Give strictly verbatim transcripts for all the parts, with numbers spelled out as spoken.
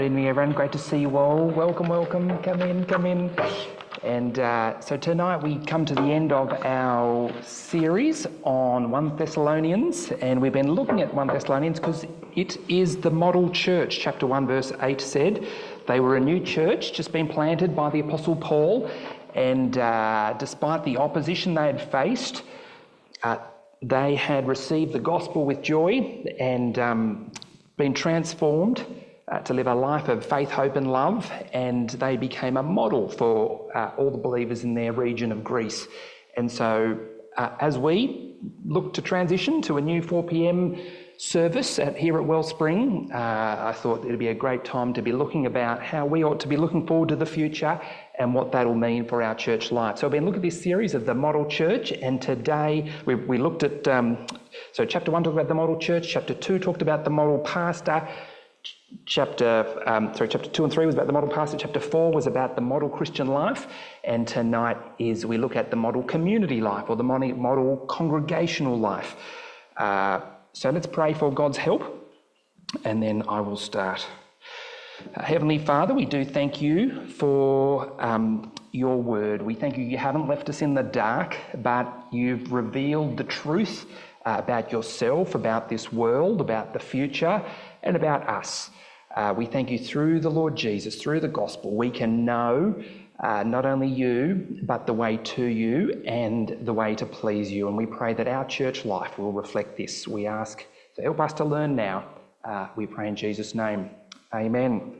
Good evening, everyone. Great to see you all. Welcome, welcome. Come in, come in. And uh, so tonight we come to the end of our series on First Thessalonians, and we've been looking at First Thessalonians because it is the model church. Chapter one, verse eight said they were a new church, just been planted by the Apostle Paul, and uh, despite the opposition they had faced, uh, they had received the gospel with joy and um, been transformed Uh, to live a life of faith, hope and love, and they became a model for uh, all the believers in their region of Greece. And so uh, as we look to transition to a new four p.m. service at, here at Wellspring, uh, I thought it'd be a great time to be looking about how we ought to be looking forward to the future and what that'll mean for our church life. So I've been looking at this series of the model church, and today we, we looked at, um, so chapter one talked about the model church, chapter two talked about the model pastor, Chapter um, sorry, chapter two and three was about the model pastor. Chapter four was about the model Christian life, and tonight is we look at the model community life or the model congregational life. Uh, so let's pray for God's help, and then I will start. Uh, Heavenly Father, we do thank you for um, your word. We thank you. You haven't left us in the dark, but you've revealed the truth uh, about yourself, about this world, about the future, and about us. Uh, we thank you through the Lord Jesus, through the gospel, we can know uh, not only you, but the way to you and the way to please you. And we pray that our church life will reflect this. We ask to help us to learn now. Uh, we pray in Jesus' name. Amen.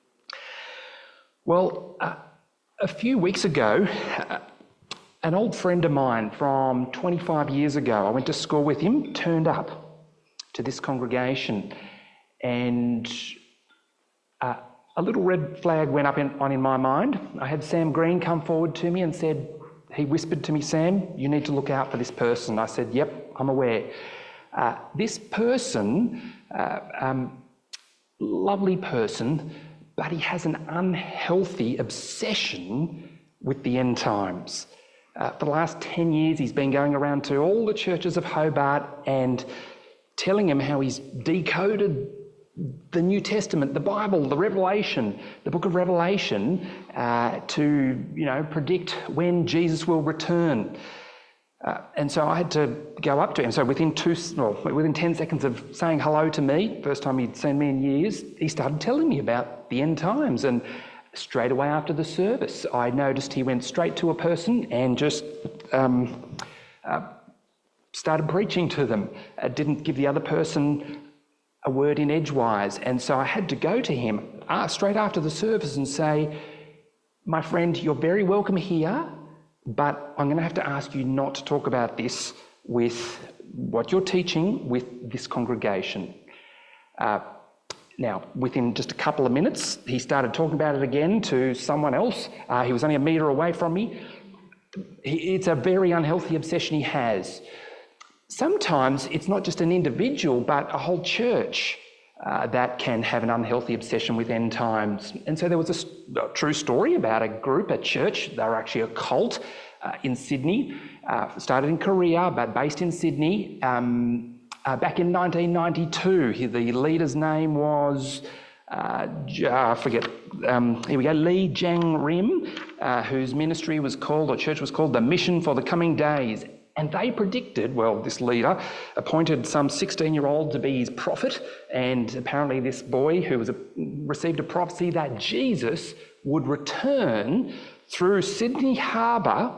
Well, uh, a few weeks ago, uh, an old friend of mine from twenty-five years ago, I went to school with him, turned up to this congregation. And uh, a little red flag went up in, on in my mind. I had Sam Green come forward to me and said, he whispered to me, Sam, you need to look out for this person. I said, yep, I'm aware. Uh, this person, uh, um, lovely person, but he has an unhealthy obsession with the end times. Uh, for the last ten years, he's been going around to all the churches of Hobart and telling them how he's decoded the New Testament, the Bible, the Revelation, the book of Revelation, uh, to, you know, predict when Jesus will return. Uh, and so I had to go up to him. So within two, well, within ten seconds of saying hello to me, first time he'd seen me in years, he started telling me about the end times. And straight away after the service, I noticed he went straight to a person and just um, uh, started preaching to them. Uh, didn't give the other person a word in edgewise. And so I had to go to him uh, straight after the service and say, my friend, you're very welcome here, but I'm going to have to ask you not to talk about this with what you're teaching with this congregation. Uh, now, within just a couple of minutes, he started talking about it again to someone else. Uh, he was only a metre away from me. It's a very unhealthy obsession he has. Sometimes it's not just an individual, but a whole church uh, that can have an unhealthy obsession with end times. And so there was a, a true story about a group, a church. They were actually a cult uh, in Sydney, uh, started in Korea, but based in Sydney. Um, uh, back in nineteen ninety-two, the leader's name was, uh, I forget, um, here we go, Lee Jang Rim, uh, whose ministry was called, or church was called, the Mission for the Coming Days. And they predicted, well, this leader appointed some sixteen-year-old to be his prophet, and apparently this boy who was a, received a prophecy that Jesus would return through Sydney Harbour,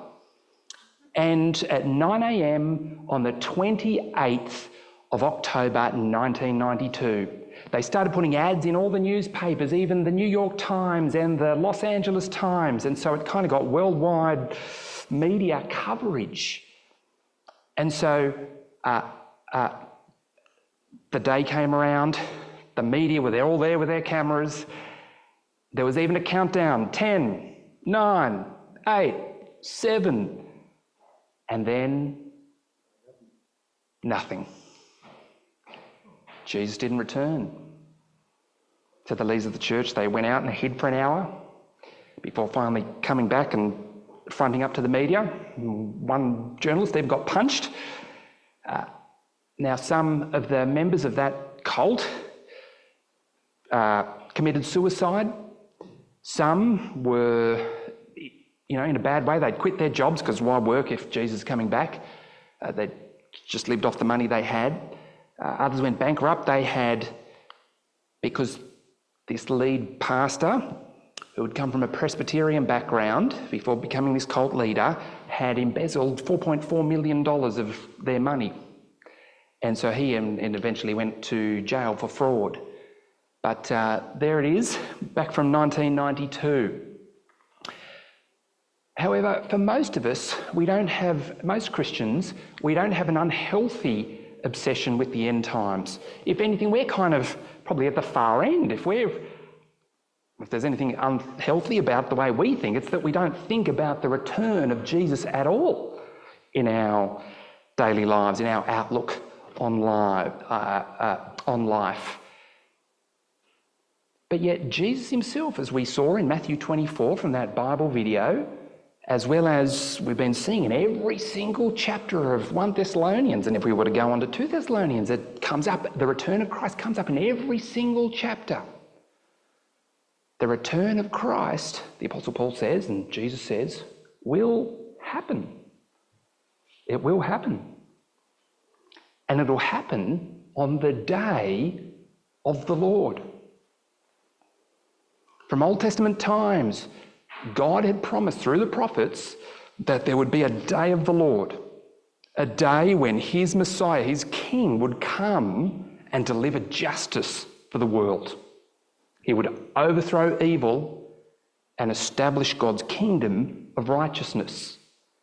and at nine a.m. on the twenty-eighth of October nineteen ninety-two. They started putting ads in all the newspapers, even the New York Times and the Los Angeles Times, and so it kind of got worldwide media coverage. And so uh, uh, the day came around, the media were there, all there with their cameras. There was even a countdown, ten, nine, eight, seven, and then nothing. Jesus didn't return. So the leaders of the church, they went out and hid for an hour before finally coming back and fronting up to the media. One journalist even got punched. Uh, now, some of the members of that cult uh, committed suicide. Some were, you know, in a bad way. They'd quit their jobs because why work if Jesus is coming back? Uh, they'd just lived off the money they had. Uh, others went bankrupt. They had, because this lead pastor, who had come from a Presbyterian background before becoming this cult leader, had embezzled four point four million dollars of their money. And so he and, and eventually went to jail for fraud. But uh, there it is, back from nineteen ninety-two. However, for most of us, we don't have, most Christians, we don't have an unhealthy obsession with the end times. If anything, we're kind of probably at the far end. If we're, if there's anything unhealthy about the way we think, it's that we don't think about the return of Jesus at all in our daily lives, in our outlook on life. Uh, uh, on life. But yet Jesus himself, as we saw in Matthew twenty-four from that Bible video, as well as we've been seeing in every single chapter of First Thessalonians, and if we were to go on to Second Thessalonians, it comes up, the return of Christ comes up in every single chapter. The return of Christ, the Apostle Paul says, and Jesus says, will happen. It will happen. And it'll happen on the day of the Lord. From Old Testament times, God had promised through the prophets that there would be a day of the Lord, a day when his Messiah, his King, would come and deliver justice for the world. He would overthrow evil and establish God's kingdom of righteousness.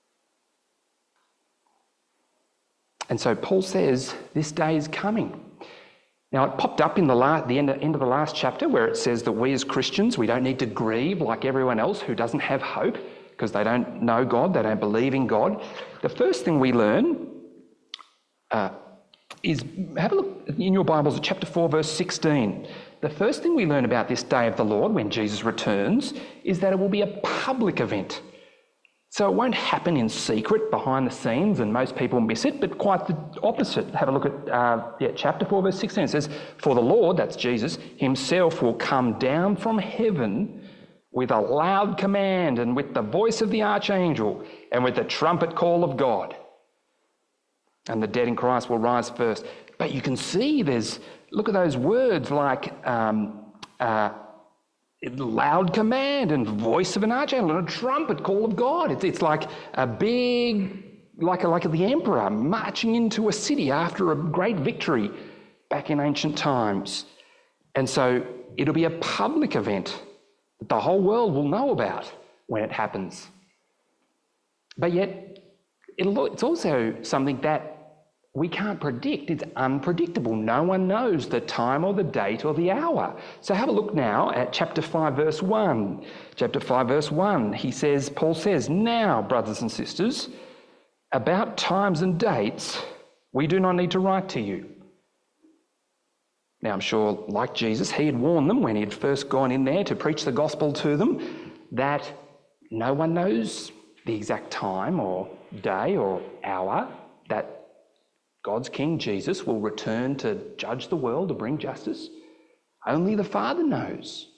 And so Paul says this day is coming. Now, it popped up in the, last, the end, end of the last chapter where it says that we as Christians, we don't need to grieve like everyone else who doesn't have hope because they don't know God, they don't believe in God. The first thing we learn uh, is, have a look in your Bibles at chapter four, verse sixteen. The first thing we learn about this day of the Lord when Jesus returns is that it will be a public event. So it won't happen in secret behind the scenes and most people miss it, but quite the opposite. Have a look at uh, yeah, chapter four, verse sixteen. It says, "For the Lord," that's Jesus, "himself will come down from heaven with a loud command and with the voice of the archangel and with the trumpet call of God. And the dead in Christ will rise first." But you can see there's, look at those words like um, uh, loud command and voice of an archangel and a trumpet call of God. It's, it's like a big, like a, like a, the emperor marching into a city after a great victory back in ancient times. And so it'll be a public event that the whole world will know about when it happens. But yet, it'll, it's also something that we can't predict. It's unpredictable. No one knows the time or the date or the hour. So have a look now at chapter five, verse one. Chapter five, verse one, he says, Paul says, "Now, brothers and sisters, about times and dates, we do not need to write to you." Now, I'm sure, like Jesus, he had warned them when he had first gone in there to preach the gospel to them that no one knows the exact time or day or hour that God's King Jesus will return to judge the world, to bring justice. Only the Father knows.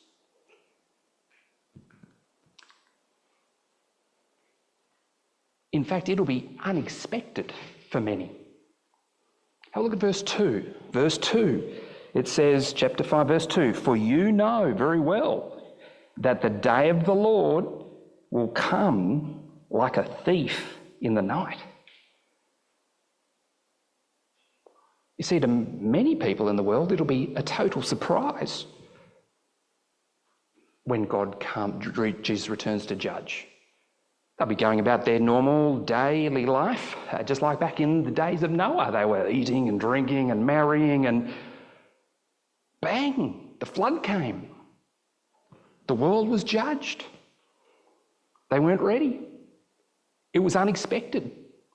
In fact, it'll be unexpected for many. Have a look at verse two. Verse two, it says, chapter five, verse two, "For you know very well that the day of the Lord will come like a thief in the night." You see, to many people in the world, it'll be a total surprise when God comes, Jesus returns to judge. They'll be going about their normal daily life, uh, just like back in the days of Noah. They were eating and drinking and marrying, and bang, the flood came. The world was judged. They weren't ready. It was unexpected.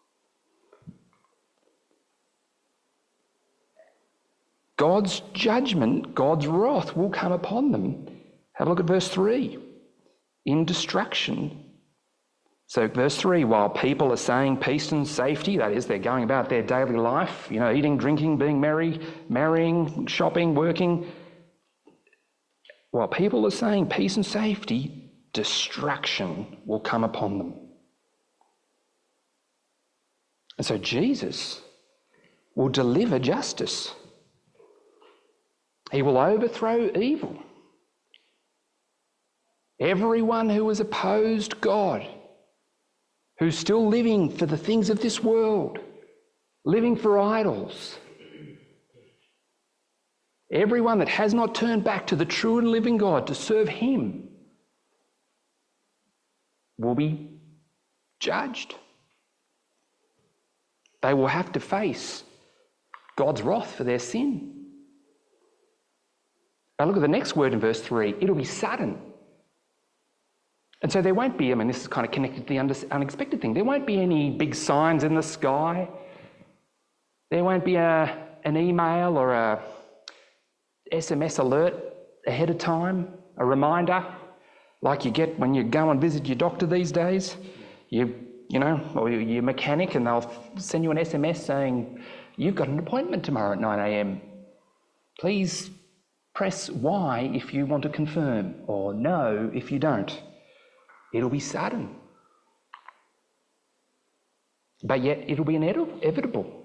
God's judgment, God's wrath will come upon them. Have a look at verse three. "In destruction." So verse three, "While people are saying peace and safety," that is, they're going about their daily life, you know, eating, drinking, being merry, marrying, shopping, working. while people are saying peace and safety, destruction will come upon them. And so Jesus will deliver justice. He will overthrow evil. Everyone who has opposed God, who's still living for the things of this world, living for idols, everyone that has not turned back to the true and living God to serve him will be judged. They will have to face God's wrath for their sin. Now look at the next word in verse three. It'll be sudden. And so there won't be, I mean, this is kind of connected to the unexpected thing. There won't be any big signs in the sky. There won't be a, an email or a S M S alert ahead of time, a reminder, like you get when you go and visit your doctor these days, you, you know, or your mechanic, and they'll send you an S M S saying, you've got an appointment tomorrow at nine a.m. Please press Y if you want to confirm, or no if you don't. It'll be sudden. But yet it'll be inevitable.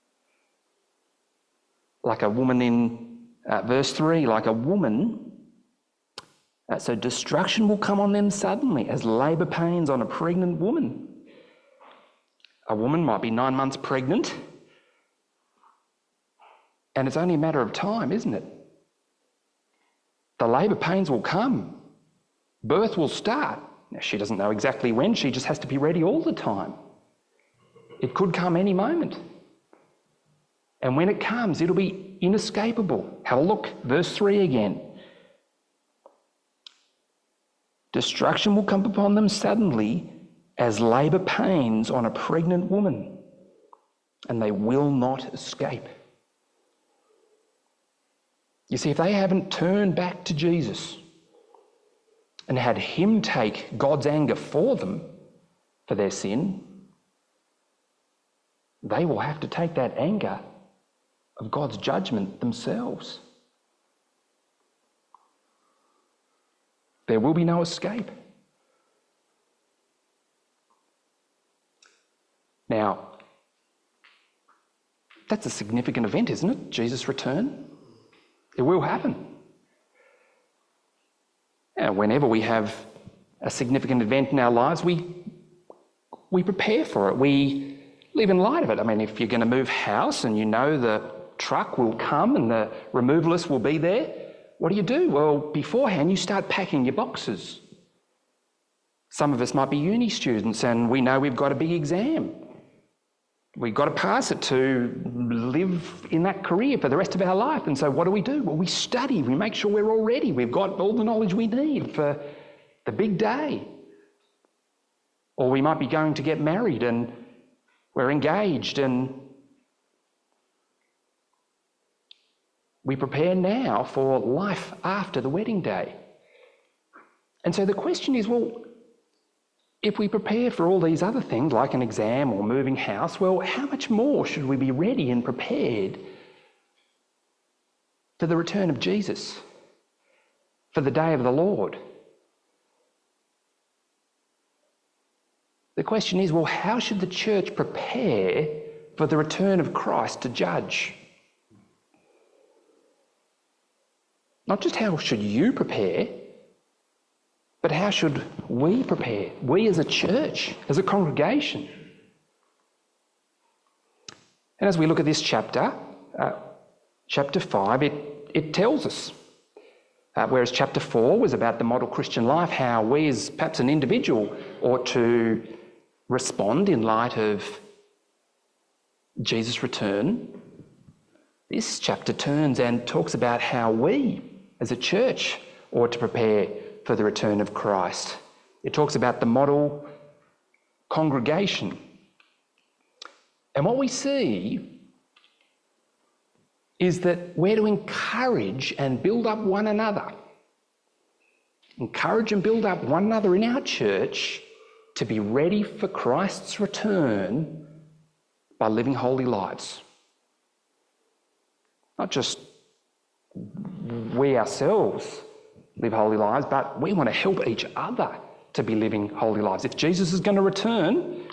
Like a woman in uh, verse three, like a woman, uh, so destruction will come on them suddenly as labour pains on a pregnant woman. A woman might be nine months pregnant, and it's only a matter of time, isn't it? The labour pains will come. Birth will start. Now, she doesn't know exactly when. She just has to be ready all the time. It could come any moment. And when it comes, it'll be inescapable. Have a look, verse three again. Destruction will come upon them suddenly as labour pains on a pregnant woman, and they will not escape. You see, if they haven't turned back to Jesus and had him take God's anger for them, for their sin, they will have to take that anger of God's judgment themselves. There will be no escape. Now, that's a significant event, isn't it? Jesus' return. It will happen. Now, whenever we have a significant event in our lives, we we prepare for it. We live in light of it. I mean, if you're going to move house and you know the truck will come and the removalist will be there, what do you do? Well, beforehand, you start packing your boxes. Some of us might be uni students and we know we've got a big exam. We've got to pass it to live in that career for the rest of our life. And so what do we do? Well, we study. We make sure we're all ready. We've got all the knowledge we need for the big day. Or we might be going to get married and we're engaged and we prepare now for life after the wedding day. And so the question is, well, if we prepare for all these other things, like an exam or moving house, well, how much more should we be ready and prepared for the return of Jesus, for the day of the Lord? The question is, well, how should the church prepare for the return of Christ to judge? Not just how should you prepare, but how should we prepare? We as a church, as a congregation. And as we look at this chapter, uh, chapter five, it, it tells us, uh, whereas chapter four was about the model Christian life, how we as perhaps an individual ought to respond in light of Jesus' return. This chapter turns and talks about how we as a church ought to prepare for the return of Christ. It talks about the model congregation. And what we see is that we're to encourage and build up one another. Encourage and build up one another in our church to be ready for Christ's return by living holy lives. Not just we ourselves, live holy lives, but we want to help each other to be living holy lives. If Jesus is going to return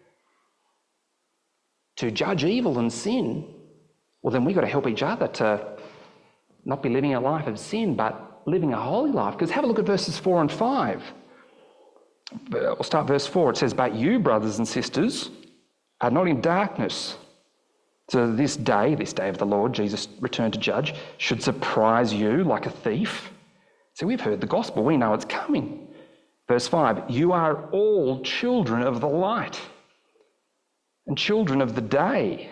to judge evil and sin, well, then we've got to help each other to not be living a life of sin, but living a holy life. Because have a look at verses four and five. We'll start verse four. It says, "But you, brothers and sisters, are not in darkness, so this day, this day of the Lord, Jesus returned to judge, should surprise you like a thief." So we've heard the gospel. We know it's coming. Verse five, "You are all children of the light and children of the day."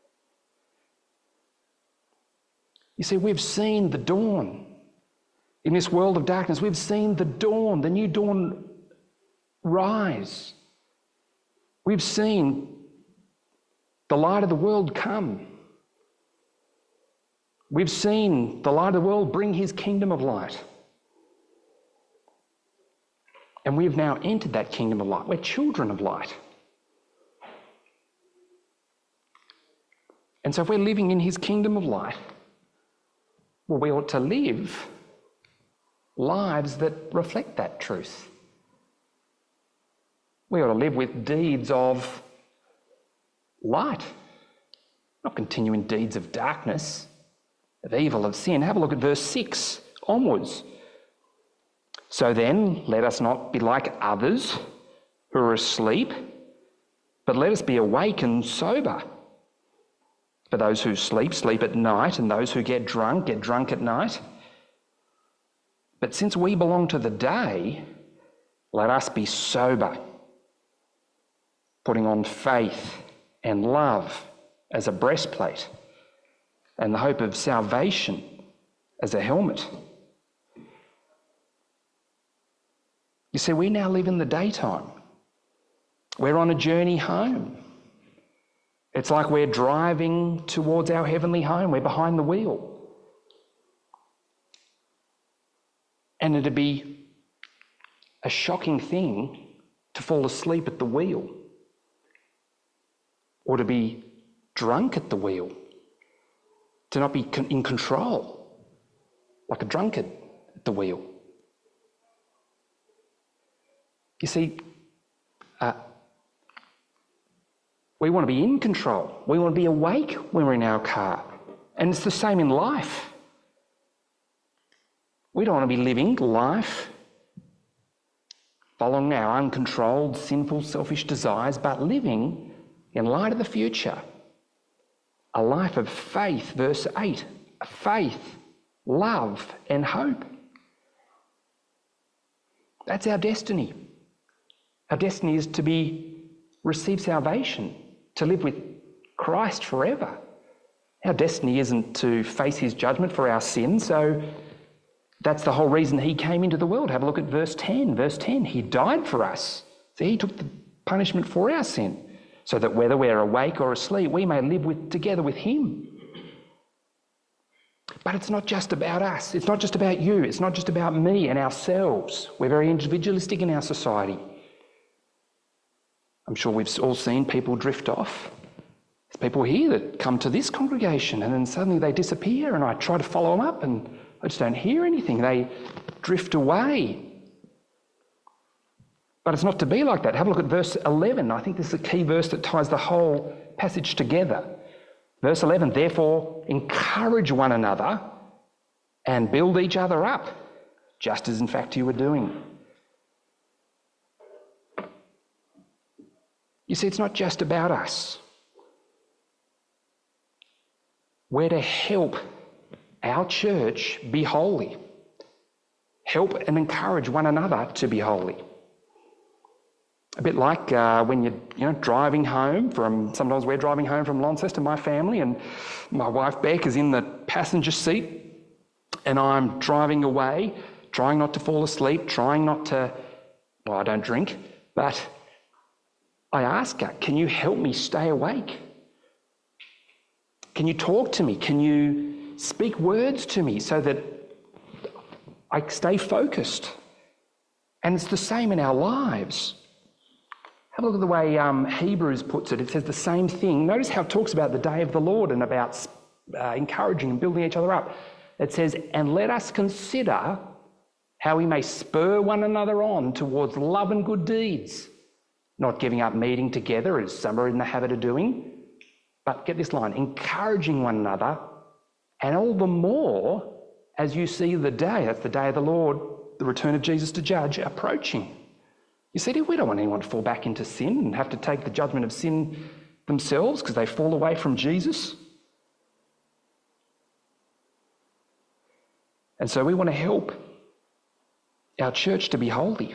You see, we've seen the dawn. In this world of darkness, we've seen the dawn, the new dawn rise. We've seen the light of the world come. We've seen the light of the world bring his kingdom of light. And we've now entered that kingdom of light. We're children of light. And so if we're living in his kingdom of light, well, we ought to live lives that reflect that truth. We ought to live with deeds of light, not continue in deeds of darkness, of evil, of sin. Have a look at verse six onwards. "So then, let us not be like others who are asleep, but let us be awake and sober. For those who sleep, sleep at night, and those who get drunk, get drunk at night. But since we belong to the day, let us be sober, putting on faith and love as a breastplate, and the hope of salvation as a helmet." You see, we now live in the daytime. We're on a journey home. It's like we're driving towards our heavenly home. We're behind the wheel. And it'd be a shocking thing to fall asleep at the wheel, or to be drunk at the wheel, to not be in control, like a drunkard at the wheel. You see, uh, we want to be in control. We want to be awake when we're in our car. And it's the same in life. We don't want to be living life following our uncontrolled, sinful, selfish desires, but living in light of the future. A life of faith, verse eight, faith, love, and hope. That's our destiny. Our destiny is to be receive salvation, to live with Christ forever. Our destiny isn't to face his judgment for our sins, so that's the whole reason he came into the world. Have a look at verse ten. Verse ten, he died for us. So he took the punishment for our sin, so that whether we're awake or asleep, we may live with, together with him. But it's not just about us. It's not just about you. It's not just about me and ourselves. We're very individualistic in our society. I'm sure we've all seen people drift off. There's people here that come to this congregation and then suddenly they disappear, and I try to follow them up and I just don't hear anything. They drift away. But it's not to be like that. Have a look at verse eleven. I think this is a key verse that ties the whole passage together. Verse eleven, "Therefore encourage one another and build each other up, just as in fact you were doing." You see, it's not just about us. We're to help our church be holy. Help and encourage one another to be holy. A bit like uh, when you're you know, driving home from, sometimes we're driving home from Launceston, my family, and my wife Beck is in the passenger seat, and I'm driving away, trying not to fall asleep, trying not to, well, I don't drink, but I ask her, can you help me stay awake? Can you talk to me? Can you speak words to me so that I stay focused? And it's the same in our lives. Have a look at the way um, Hebrews puts it. It says the same thing. Notice how it talks about the day of the Lord and about uh, encouraging and building each other up. It says, "And let us consider how we may spur one another on towards love and good deeds, not giving up meeting together as some are in the habit of doing, but get this line, encouraging one another, and all the more as you see the day, that's the day of the Lord, the return of Jesus to judge, approaching. You see, we don't want anyone to fall back into sin and have to take the judgment of sin themselves because they fall away from Jesus. And so we want to help our church to be holy.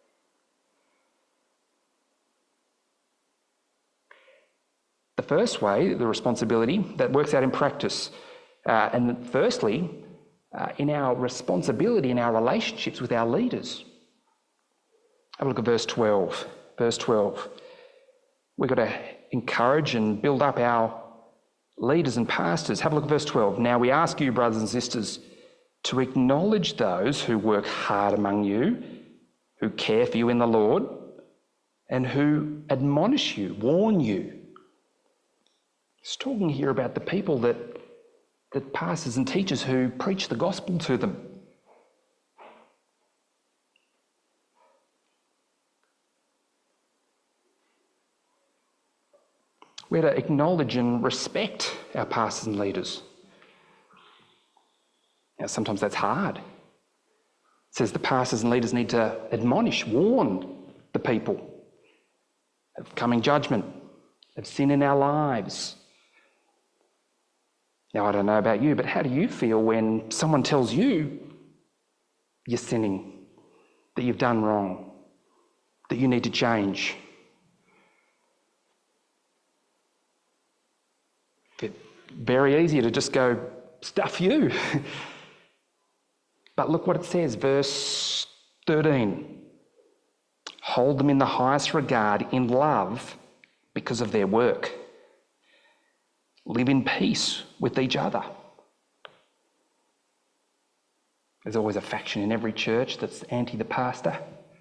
The first way, the responsibility, that works out in practice. Uh, and firstly, uh, in our responsibility in our relationships with our leaders. Have a look at verse twelve. Verse twelve. We've got to encourage and build up our leaders and pastors. Have a look at verse twelve. Now we ask you, brothers and sisters, to acknowledge those who work hard among you, who care for you in the Lord, and who admonish you, warn you. He's talking here about the people that, that pastors and teachers who preach the gospel to them. We're to acknowledge and respect our pastors and leaders. Now, sometimes that's hard. It says the pastors and leaders need to admonish, warn the people of coming judgment, of sin in our lives. Now, I don't know about you, but how do you feel when someone tells you you're sinning, that you've done wrong, that you need to change? It's very easy to just go, stuff you. But look what it says, verse thirteen. Hold them in the highest regard in love because of their work. Live in peace with each other. There's always a faction in every church that's anti the pastor.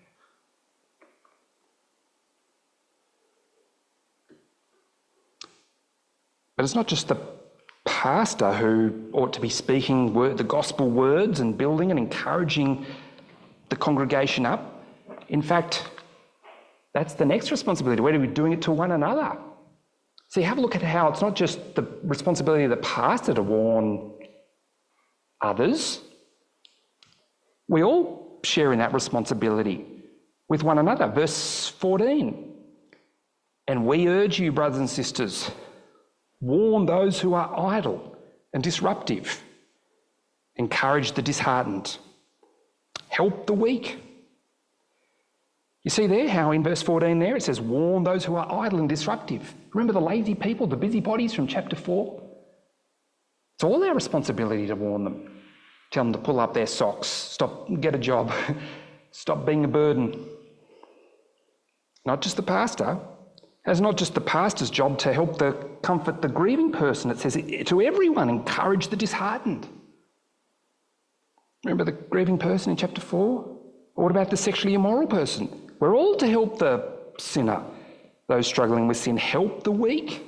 But it's not just the pastor who ought to be speaking word, the gospel words and building and encouraging the congregation up. In fact, that's the next responsibility. We're to be doing it to one another. See, have a look at how it's not just the responsibility of the pastor to warn others. We all share in that responsibility with one another. Verse fourteen. And we urge you, brothers and sisters, warn those who are idle and disruptive. Encourage the disheartened. Help the weak. You see there how in verse fourteen there it says, warn those who are idle and disruptive. Remember the lazy people, the busybodies from chapter four? It's all our responsibility to warn them. Tell them to pull up their socks, stop, get a job, stop being a burden. Not just the pastor. It's not just the pastor's job to help the comfort the grieving person. It says to everyone, encourage the disheartened. Remember the grieving person in chapter four? Or what about the sexually immoral person? We're all to help the sinner, those struggling with sin, help the weak.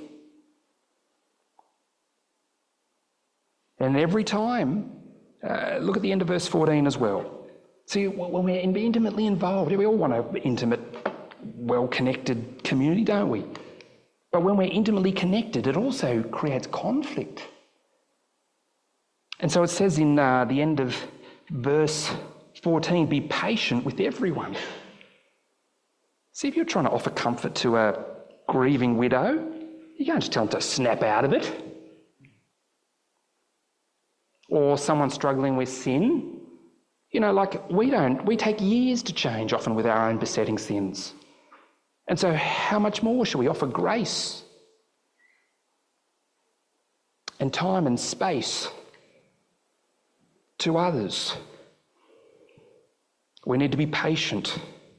And every time, uh, look at the end of verse fourteen as well. See, when we're intimately involved, we all want an intimate, well-connected community, don't we? But when we're intimately connected, it also creates conflict. And so it says in uh, the end of verse fourteen, be patient with everyone. See, if you're trying to offer comfort to a grieving widow, you can't just tell them to snap out of it. Or someone struggling with sin. You know, like we don't, we take years to change often with our own besetting sins. And so how much more should we offer grace and time and space to others? We need to be patient.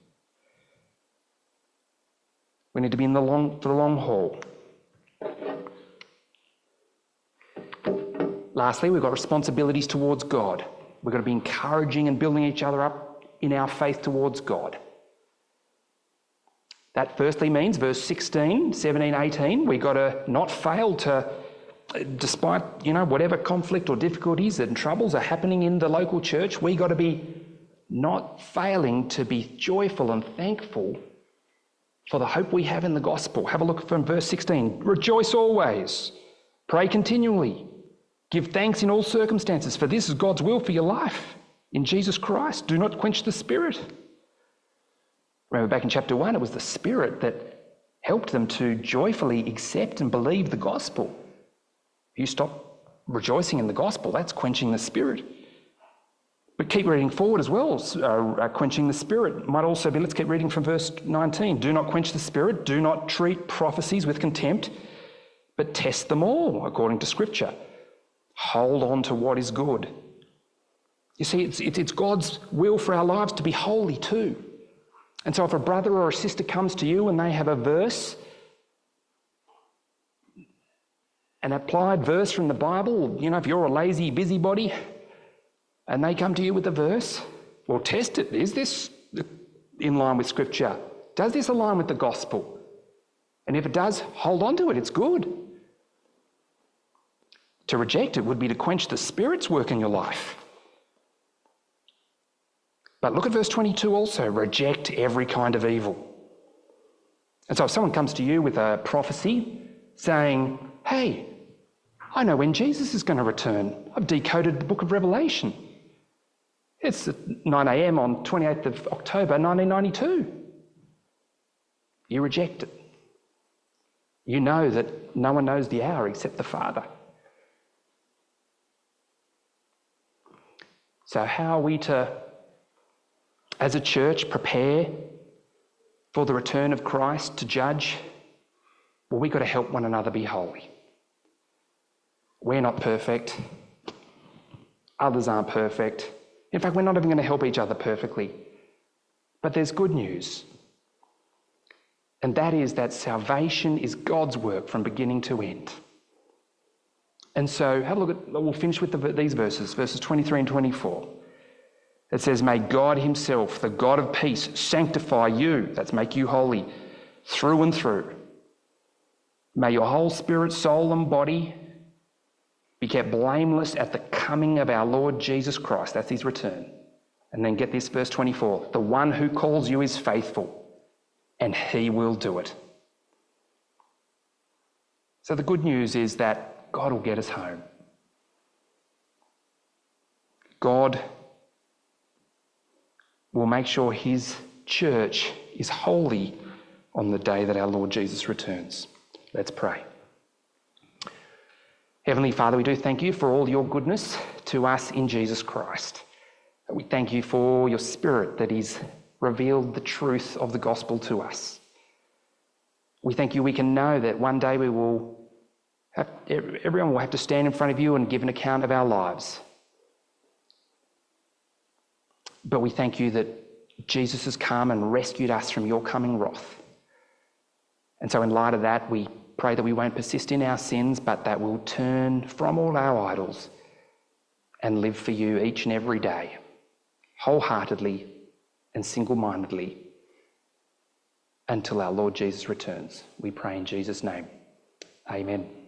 We need to be in the long for the long haul. Lastly, we've got responsibilities towards God. We've got to be encouraging and building each other up in our faith towards God. That firstly means, verse sixteen, seventeen, eighteen, we've got to not fail to, despite, you know, whatever conflict or difficulties and troubles are happening in the local church, we've got to be not failing to be joyful and thankful for the hope we have in the gospel. Have a look from verse sixteen. Rejoice always, pray continually, give thanks in all circumstances, for this is God's will for your life in Jesus Christ. Do not quench the Spirit. Remember back in chapter one, it was the Spirit that helped them to joyfully accept and believe the gospel. If you stop rejoicing in the gospel, that's quenching the Spirit. But keep reading forward as well. Uh, quenching the Spirit might also be, let's keep reading from verse nineteen. Do not quench the Spirit. Do not treat prophecies with contempt, but test them all according to Scripture. Hold on to what is good. You see, it's, it's, it's God's will for our lives to be holy too. And so if a brother or a sister comes to you and they have a verse, an applied verse from the Bible, you know, if you're a lazy busybody and they come to you with a verse, well, test it. Is this in line with Scripture? Does this align with the gospel? And if it does, hold on to it. It's good. To reject it would be to quench the Spirit's work in your life. But look at verse twenty-two also. Reject every kind of evil. And so if someone comes to you with a prophecy saying, hey, I know when Jesus is going to return. I've decoded the book of Revelation. It's at nine a.m. on twenty-eighth of October nineteen ninety-two. You reject it. You know that no one knows the hour except the Father. So how are we to, as a church, prepare for the return of Christ to judge? Well, we've got to help one another be holy. We're not perfect. Others aren't perfect. In fact, we're not even going to help each other perfectly. But there's good news. And that is that salvation is God's work from beginning to end. And so have a look at, we'll finish with the, these verses, verses twenty-three and twenty-four. It says, may God himself, the God of peace, sanctify you, that's make you holy, through and through. May your whole spirit, soul and body be kept blameless at the coming of our Lord Jesus Christ. That's his return. And then get this, verse twenty-four. The one who calls you is faithful, and he will do it. So the good news is that God will get us home. God will make sure his church is holy on the day that our Lord Jesus returns. Let's pray. Heavenly Father, we do thank you for all your goodness to us in Jesus Christ. We thank you for your Spirit that has revealed the truth of the gospel to us. We thank you we can know that one day we will have, everyone will have to stand in front of you and give an account of our lives. But we thank you that Jesus has come and rescued us from your coming wrath. And so in light of that, we pray that we won't persist in our sins, but that we'll turn from all our idols and live for you each and every day, wholeheartedly and single-mindedly, until our Lord Jesus returns. We pray in Jesus' name. Amen.